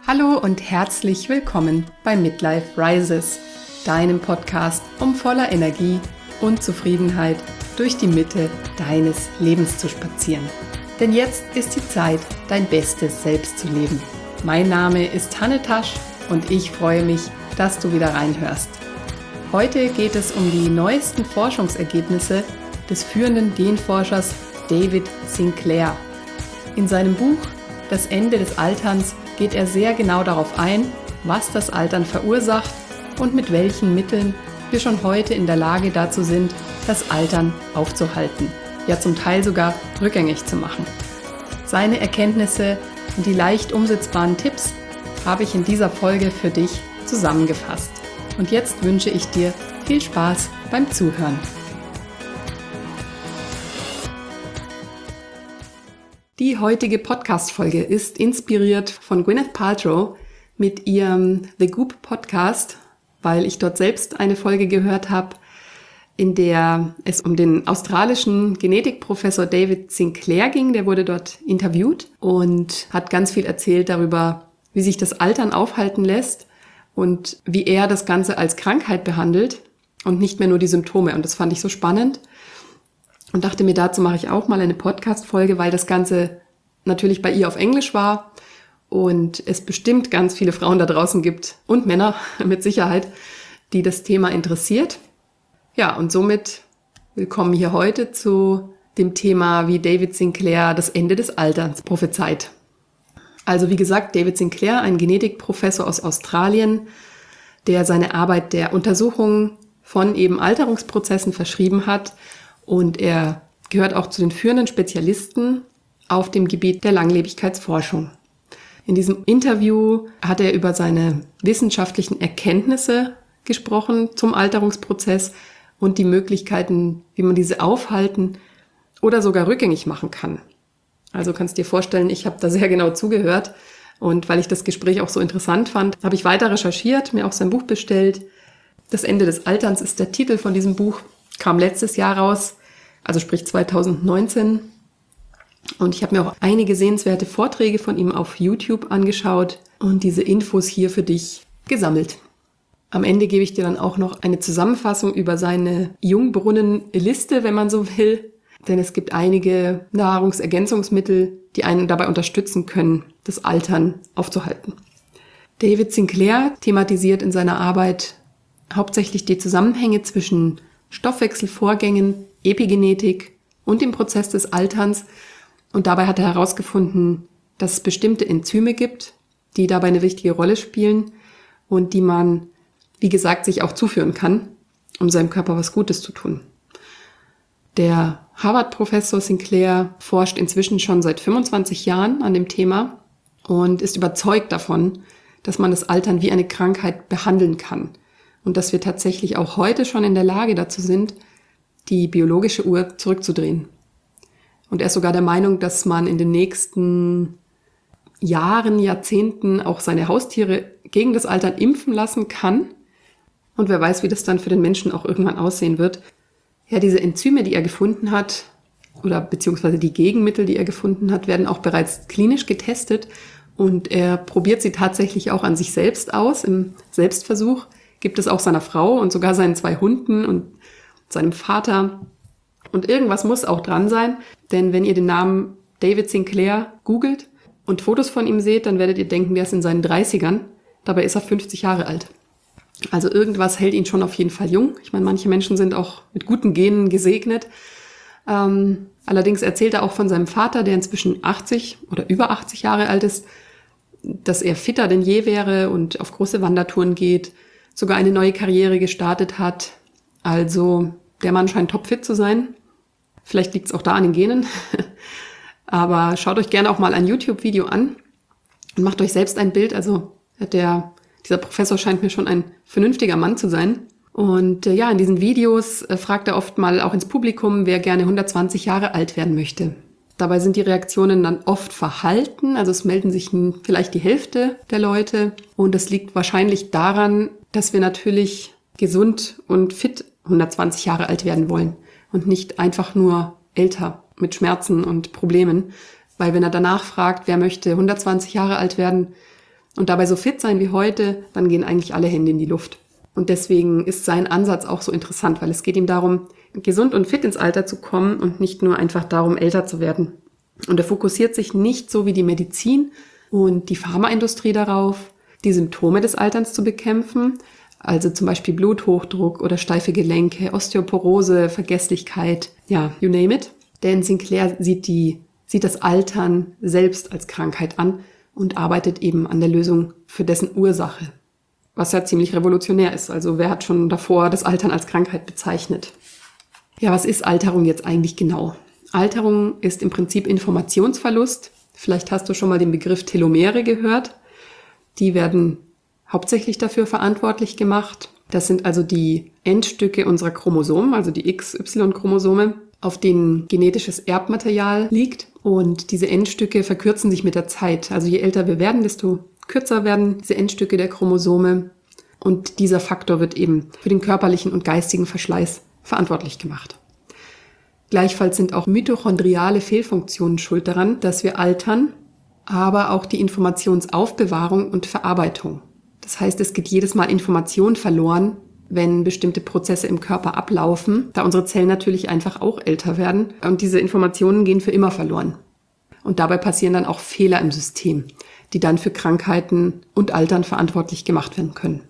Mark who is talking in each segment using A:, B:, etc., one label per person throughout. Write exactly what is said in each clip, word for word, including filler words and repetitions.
A: Hallo und herzlich willkommen bei Midlife Rises, deinem Podcast, um voller Energie und Zufriedenheit durch die Mitte deines Lebens zu spazieren. Denn jetzt ist die Zeit, dein bestes Selbst zu leben. Mein Name ist Hanne Tasch und ich freue mich, dass du wieder reinhörst. Heute geht es um die neuesten Forschungsergebnisse des führenden Genforschers David Sinclair. In seinem Buch Das Ende des Alterns geht er sehr genau darauf ein, was das Altern verursacht und mit welchen Mitteln wir schon heute in der Lage dazu sind, das Altern aufzuhalten, ja zum Teil sogar rückgängig zu machen. Seine Erkenntnisse und die leicht umsetzbaren Tipps habe ich in dieser Folge für dich zusammengefasst. Und jetzt wünsche ich dir viel Spaß beim Zuhören. Die heutige Podcast-Folge ist inspiriert von Gwyneth Paltrow mit ihrem The Goop Podcast, weil ich dort selbst eine Folge gehört habe, in der es um den australischen Genetikprofessor David Sinclair ging. Der wurde dort interviewt und hat ganz viel erzählt darüber, wie sich das Altern aufhalten lässt und wie er das Ganze als Krankheit behandelt und nicht mehr nur die Symptome. Und das fand ich so spannend. Und dachte mir, dazu mache ich auch mal eine Podcast-Folge, weil das Ganze natürlich bei ihr auf Englisch war und es bestimmt ganz viele Frauen da draußen gibt und Männer mit Sicherheit, die das Thema interessiert. Ja, und somit willkommen hier heute zu dem Thema, wie David Sinclair das Ende des Alterns prophezeit. Also wie gesagt, David Sinclair, ein Genetikprofessor aus Australien, der seine Arbeit der Untersuchung von eben Alterungsprozessen verschrieben hat. Und er gehört auch zu den führenden Spezialisten auf dem Gebiet der Langlebigkeitsforschung. In diesem Interview hat er über seine wissenschaftlichen Erkenntnisse gesprochen zum Alterungsprozess und die Möglichkeiten, wie man diese aufhalten oder sogar rückgängig machen kann. Also kannst dir vorstellen, ich habe da sehr genau zugehört und weil ich das Gespräch auch so interessant fand, habe ich weiter recherchiert, mir auch sein Buch bestellt. Das Ende des Alterns ist der Titel von diesem Buch. Kam letztes Jahr raus, also sprich zwanzig neunzehn. Und ich habe mir auch einige sehenswerte Vorträge von ihm auf YouTube angeschaut und diese Infos hier für dich gesammelt. Am Ende gebe ich dir dann auch noch eine Zusammenfassung über seine Jungbrunnenliste, wenn man so will. Denn es gibt einige Nahrungsergänzungsmittel, die einen dabei unterstützen können, das Altern aufzuhalten. David Sinclair thematisiert in seiner Arbeit hauptsächlich die Zusammenhänge zwischen Stoffwechselvorgängen, Epigenetik und dem Prozess des Alterns. Und dabei hat er herausgefunden, dass es bestimmte Enzyme gibt, die dabei eine wichtige Rolle spielen und die man, wie gesagt, sich auch zuführen kann, um seinem Körper was Gutes zu tun. Der Harvard-Professor Sinclair forscht inzwischen schon seit fünfundzwanzig Jahren an dem Thema und ist überzeugt davon, dass man das Altern wie eine Krankheit behandeln kann. Und dass wir tatsächlich auch heute schon in der Lage dazu sind, die biologische Uhr zurückzudrehen. Und er ist sogar der Meinung, dass man in den nächsten Jahren, Jahrzehnten auch seine Haustiere gegen das Altern impfen lassen kann. Und wer weiß, wie das dann für den Menschen auch irgendwann aussehen wird. Ja, diese Enzyme, die er gefunden hat, oder beziehungsweise die Gegenmittel, die er gefunden hat, werden auch bereits klinisch getestet. Und er probiert sie tatsächlich auch an sich selbst aus, im Selbstversuch. Gibt es auch seiner Frau und sogar seinen zwei Hunden und seinem Vater. Und irgendwas muss auch dran sein, denn wenn ihr den Namen David Sinclair googelt und Fotos von ihm seht, dann werdet ihr denken, der ist in seinen dreißigern. Dabei ist er fünfzig Jahre alt. Also irgendwas hält ihn schon auf jeden Fall jung. Ich meine, manche Menschen sind auch mit guten Genen gesegnet. Ähm, allerdings erzählt er auch von seinem Vater, der inzwischen achtzig oder über achtzig Jahre alt ist, dass er fitter denn je wäre und auf große Wandertouren geht, sogar eine neue Karriere gestartet hat. Also der Mann scheint topfit zu sein. Vielleicht liegt es auch da an den Genen. Aber schaut euch gerne auch mal ein YouTube-Video an und macht euch selbst ein Bild. Also der, dieser Professor scheint mir schon ein vernünftiger Mann zu sein. Und äh, ja, in diesen Videos äh, fragt er oft mal auch ins Publikum, wer gerne hundertzwanzig Jahre alt werden möchte. Dabei sind die Reaktionen dann oft verhalten. Also es melden sich vielleicht die Hälfte der Leute. Und das liegt wahrscheinlich daran, dass wir natürlich gesund und fit hundertzwanzig Jahre alt werden wollen und nicht einfach nur älter mit Schmerzen und Problemen. Weil wenn er danach fragt, wer möchte hundertzwanzig Jahre alt werden, und dabei so fit sein wie heute, dann gehen eigentlich alle Hände in die Luft. Und deswegen ist sein Ansatz auch so interessant, weil es geht ihm darum, gesund und fit ins Alter zu kommen und nicht nur einfach darum, älter zu werden. Und er fokussiert sich nicht so wie die Medizin und die Pharmaindustrie darauf, die Symptome des Alterns zu bekämpfen, also zum Beispiel Bluthochdruck oder steife Gelenke, Osteoporose, Vergesslichkeit, ja, you name it. Denn Sinclair sieht, die, sieht das Altern selbst als Krankheit an und arbeitet eben an der Lösung für dessen Ursache, was ja ziemlich revolutionär ist. Also wer hat schon davor das Altern als Krankheit bezeichnet? Ja, was ist Alterung jetzt eigentlich genau? Alterung ist im Prinzip Informationsverlust. Vielleicht hast du schon mal den Begriff Telomere gehört. Die werden hauptsächlich dafür verantwortlich gemacht. Das sind also die Endstücke unserer Chromosomen, also die X Y Chromosome, auf denen genetisches Erbmaterial liegt. Und diese Endstücke verkürzen sich mit der Zeit. Also je älter wir werden, desto kürzer werden diese Endstücke der Chromosome. Und dieser Faktor wird eben für den körperlichen und geistigen Verschleiß verantwortlich gemacht. Gleichfalls sind auch mitochondriale Fehlfunktionen schuld daran, dass wir altern, aber auch die Informationsaufbewahrung und Verarbeitung. Das heißt, es geht jedes Mal Information verloren, wenn bestimmte Prozesse im Körper ablaufen, da unsere Zellen natürlich einfach auch älter werden und diese Informationen gehen für immer verloren. Und dabei passieren dann auch Fehler im System, die dann für Krankheiten und Altern verantwortlich gemacht werden können.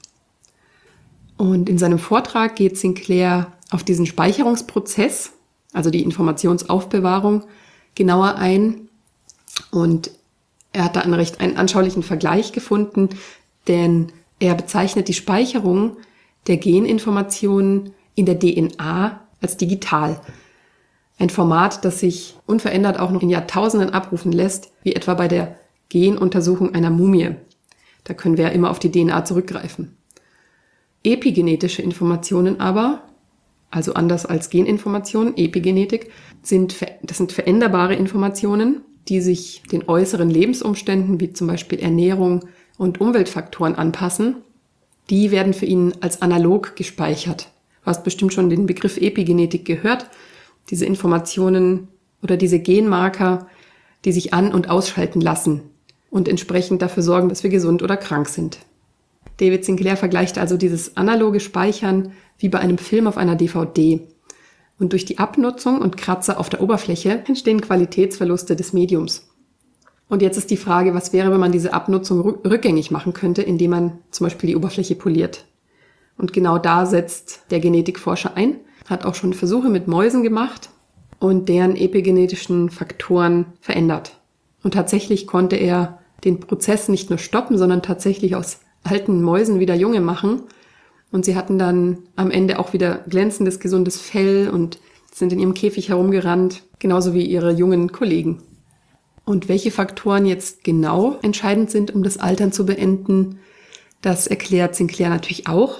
A: Und in seinem Vortrag geht Sinclair auf diesen Speicherungsprozess, also die Informationsaufbewahrung, genauer ein. Und er hat da einen recht einen anschaulichen Vergleich gefunden, denn er bezeichnet die Speicherung der Geninformationen in der D N A als digital. Ein Format, das sich unverändert auch noch in Jahrtausenden abrufen lässt, wie etwa bei der Genuntersuchung einer Mumie. Da können wir ja immer auf die D N A zurückgreifen. Epigenetische Informationen aber, also anders als Geninformationen, Epigenetik, sind, das sind veränderbare Informationen, die sich den äußeren Lebensumständen, wie zum Beispiel Ernährung und Umweltfaktoren anpassen. Die werden für ihn als analog gespeichert. Du hast bestimmt schon den Begriff Epigenetik gehört. Diese Informationen oder diese Genmarker, die sich an- und ausschalten lassen und entsprechend dafür sorgen, dass wir gesund oder krank sind. David Sinclair vergleicht also dieses analoge Speichern wie bei einem Film auf einer D V D. Und durch die Abnutzung und Kratzer auf der Oberfläche entstehen Qualitätsverluste des Mediums. Und jetzt ist die Frage, was wäre, wenn man diese Abnutzung rückgängig machen könnte, indem man zum Beispiel die Oberfläche poliert. Und genau da setzt der Genetikforscher ein, hat auch schon Versuche mit Mäusen gemacht und deren epigenetischen Faktoren verändert. Und tatsächlich konnte er den Prozess nicht nur stoppen, sondern tatsächlich aus alten Mäusen wieder junge machen. Und sie hatten dann am Ende auch wieder glänzendes, gesundes Fell und sind in ihrem Käfig herumgerannt, genauso wie ihre jungen Kollegen. Und welche Faktoren jetzt genau entscheidend sind, um das Altern zu beenden, das erklärt Sinclair natürlich auch.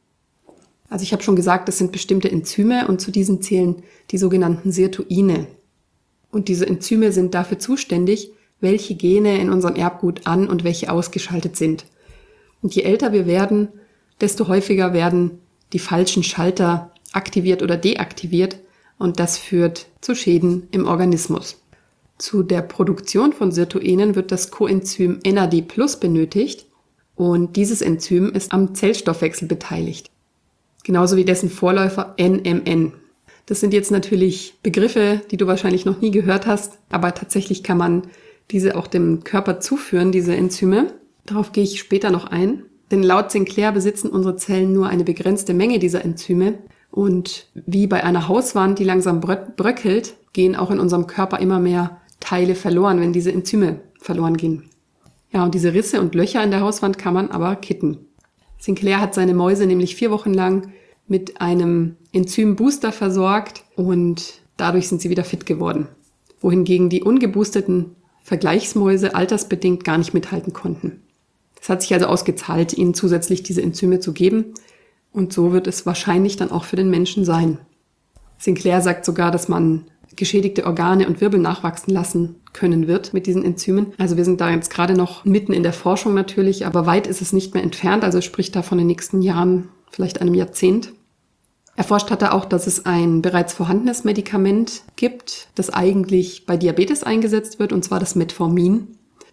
A: Also ich habe schon gesagt, das sind bestimmte Enzyme und zu diesen zählen die sogenannten Sirtuine. Und diese Enzyme sind dafür zuständig, welche Gene in unserem Erbgut an- und welche ausgeschaltet sind. Und je älter wir werden, desto häufiger werden die falschen Schalter aktiviert oder deaktiviert und das führt zu Schäden im Organismus. Zu der Produktion von Sirtuinen wird das Coenzym N A D plus benötigt und dieses Enzym ist am Zellstoffwechsel beteiligt. Genauso wie dessen Vorläufer N M N. Das sind jetzt natürlich Begriffe, die du wahrscheinlich noch nie gehört hast, aber tatsächlich kann man diese auch dem Körper zuführen, diese Enzyme. Darauf gehe ich später noch ein. Denn laut Sinclair besitzen unsere Zellen nur eine begrenzte Menge dieser Enzyme. Und wie bei einer Hauswand, die langsam bröckelt, gehen auch in unserem Körper immer mehr Teile verloren, wenn diese Enzyme verloren gehen. Ja, und diese Risse und Löcher in der Hauswand kann man aber kitten. Sinclair hat seine Mäuse nämlich vier Wochen lang mit einem Enzymbooster versorgt und dadurch sind sie wieder fit geworden. Wohingegen die ungeboosteten Vergleichsmäuse altersbedingt gar nicht mithalten konnten. Es hat sich also ausgezahlt, ihnen zusätzlich diese Enzyme zu geben. Und so wird es wahrscheinlich dann auch für den Menschen sein. Sinclair sagt sogar, dass man geschädigte Organe und Wirbel nachwachsen lassen können wird mit diesen Enzymen. Also wir sind da jetzt gerade noch mitten in der Forschung natürlich, aber weit ist es nicht mehr entfernt. Also spricht da von den nächsten Jahren, vielleicht einem Jahrzehnt. Erforscht hat er auch, dass es ein bereits vorhandenes Medikament gibt, das eigentlich bei Diabetes eingesetzt wird, und zwar das Metformin.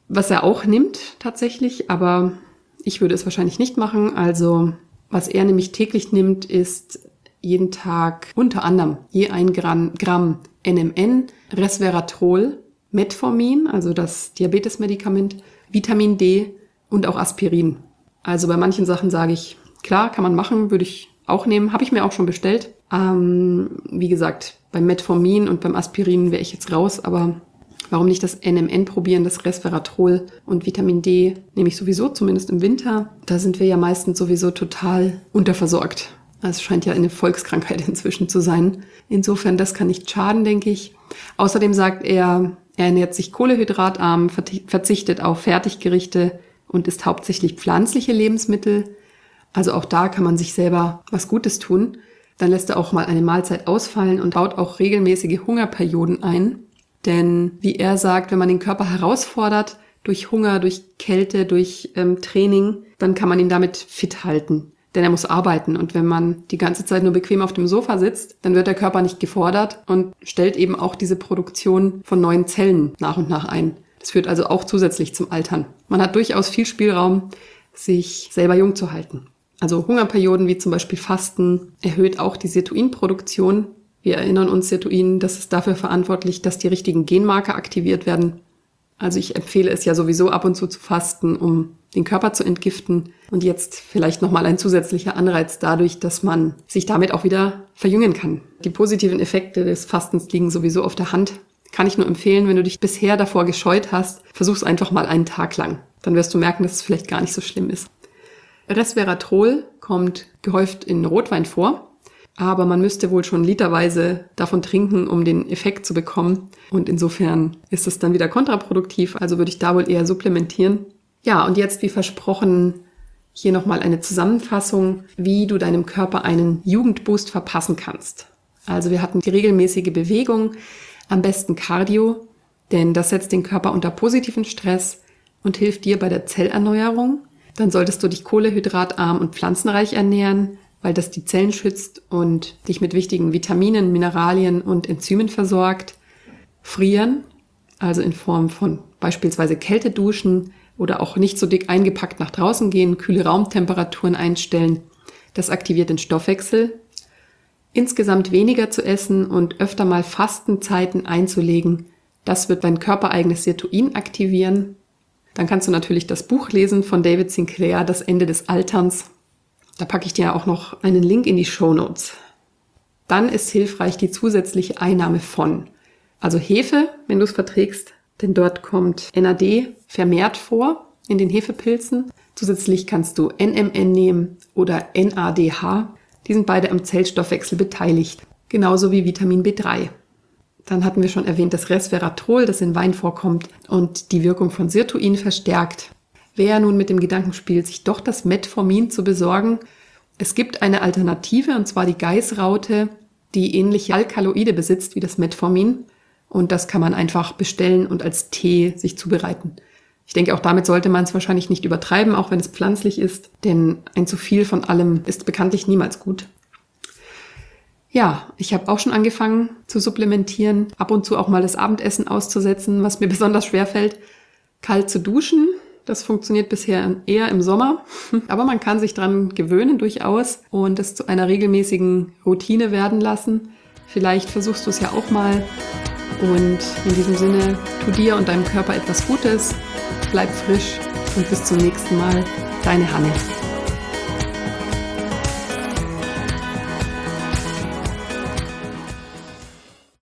A: Was er auch nimmt tatsächlich, aber ich würde es wahrscheinlich nicht machen. Also was er nämlich täglich nimmt, ist jeden Tag unter anderem je ein Gramm, Gramm N M N, Resveratrol, Metformin, also das Diabetesmedikament, Vitamin D und auch Aspirin. Also bei manchen Sachen sage ich, klar, kann man machen, würde ich auch nehmen, habe ich mir auch schon bestellt. Ähm, wie gesagt, beim Metformin und beim Aspirin wäre ich jetzt raus, aber warum nicht das N M N probieren, das Resveratrol und Vitamin D nehme ich sowieso, zumindest im Winter. Da sind wir ja meistens sowieso total unterversorgt. Es scheint ja eine Volkskrankheit inzwischen zu sein. Insofern, das kann nicht schaden, denke ich. Außerdem sagt er, er ernährt sich kohlenhydratarm, verzichtet auf Fertiggerichte und isst hauptsächlich pflanzliche Lebensmittel. Also auch da kann man sich selber was Gutes tun. Dann lässt er auch mal eine Mahlzeit ausfallen und baut auch regelmäßige Hungerperioden ein. Denn wie er sagt, wenn man den Körper herausfordert, durch Hunger, durch Kälte, durch ähm, Training, dann kann man ihn damit fit halten. Denn er muss arbeiten. Und wenn man die ganze Zeit nur bequem auf dem Sofa sitzt, dann wird der Körper nicht gefordert und stellt eben auch diese Produktion von neuen Zellen nach und nach ein. Das führt also auch zusätzlich zum Altern. Man hat durchaus viel Spielraum, sich selber jung zu halten. Also Hungerperioden wie zum Beispiel Fasten erhöht auch die Sirtuinproduktion. Wir erinnern uns, Sirtuin, das ist dafür verantwortlich, dass die richtigen Genmarker aktiviert werden. Also ich empfehle es ja sowieso ab und zu zu fasten, um den Körper zu entgiften. Und jetzt vielleicht nochmal ein zusätzlicher Anreiz dadurch, dass man sich damit auch wieder verjüngen kann. Die positiven Effekte des Fastens liegen sowieso auf der Hand. Kann ich nur empfehlen, wenn du dich bisher davor gescheut hast, versuch's einfach mal einen Tag lang. Dann wirst du merken, dass es vielleicht gar nicht so schlimm ist. Resveratrol kommt gehäuft in Rotwein vor. Aber man müsste wohl schon literweise davon trinken, um den Effekt zu bekommen. Und insofern ist es dann wieder kontraproduktiv. Also würde ich da wohl eher supplementieren. Ja, und jetzt wie versprochen hier nochmal eine Zusammenfassung, wie du deinem Körper einen Jugendboost verpassen kannst. Also wir hatten die regelmäßige Bewegung, am besten Cardio, denn das setzt den Körper unter positiven Stress und hilft dir bei der Zellerneuerung. Dann solltest du dich kohlenhydratarm und pflanzenreich ernähren, weil das die Zellen schützt und dich mit wichtigen Vitaminen, Mineralien und Enzymen versorgt. Frieren, also in Form von beispielsweise Kälteduschen oder auch nicht so dick eingepackt nach draußen gehen, kühle Raumtemperaturen einstellen. Das aktiviert den Stoffwechsel. Insgesamt weniger zu essen und öfter mal Fastenzeiten einzulegen, das wird dein körpereigenes Sirtuin aktivieren. Dann kannst du natürlich das Buch lesen von David Sinclair, Das Ende des Alterns. Da packe ich dir auch noch einen Link in die Shownotes. Dann ist hilfreich die zusätzliche Einnahme von, also Hefe, wenn du es verträgst, denn dort kommt N A D vermehrt vor in den Hefepilzen. Zusätzlich kannst du N M N nehmen oder N A D H. Die sind beide am Zellstoffwechsel beteiligt, genauso wie Vitamin B drei. Dann hatten wir schon erwähnt das Resveratrol, das in Wein vorkommt und die Wirkung von Sirtuin verstärkt. Wer nun mit dem Gedanken spielt, sich doch das Metformin zu besorgen, es gibt eine Alternative, und zwar die Geißraute, die ähnliche Alkaloide besitzt wie das Metformin. Und das kann man einfach bestellen und als Tee sich zubereiten. Ich denke, auch damit sollte man es wahrscheinlich nicht übertreiben, auch wenn es pflanzlich ist, denn ein zu viel von allem ist bekanntlich niemals gut. Ja, ich habe auch schon angefangen zu supplementieren, ab und zu auch mal das Abendessen auszusetzen, was mir besonders schwer fällt, kalt zu duschen. Das funktioniert bisher eher im Sommer, aber man kann sich dran gewöhnen durchaus und es zu einer regelmäßigen Routine werden lassen. Vielleicht versuchst du es ja auch mal und in diesem Sinne, tu dir und deinem Körper etwas Gutes, bleib frisch und bis zum nächsten Mal, deine Hanne.